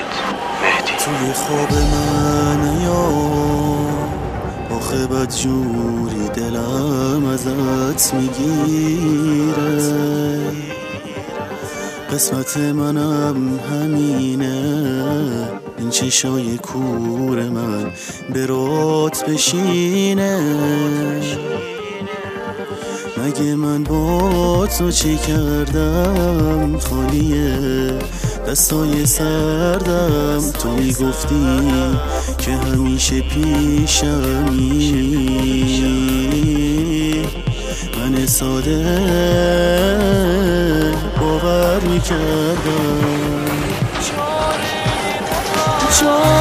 مهدی. توی خواب من یا آخه بد جوری دلم ازت میگیره، قسمت منم همینه، این چشای کور من برات بشینه. مگه من با تو چی کردم؟ خالیه دستای سردم، تو میگفتی که همیشه پیشمی، من ساده باور میکردم.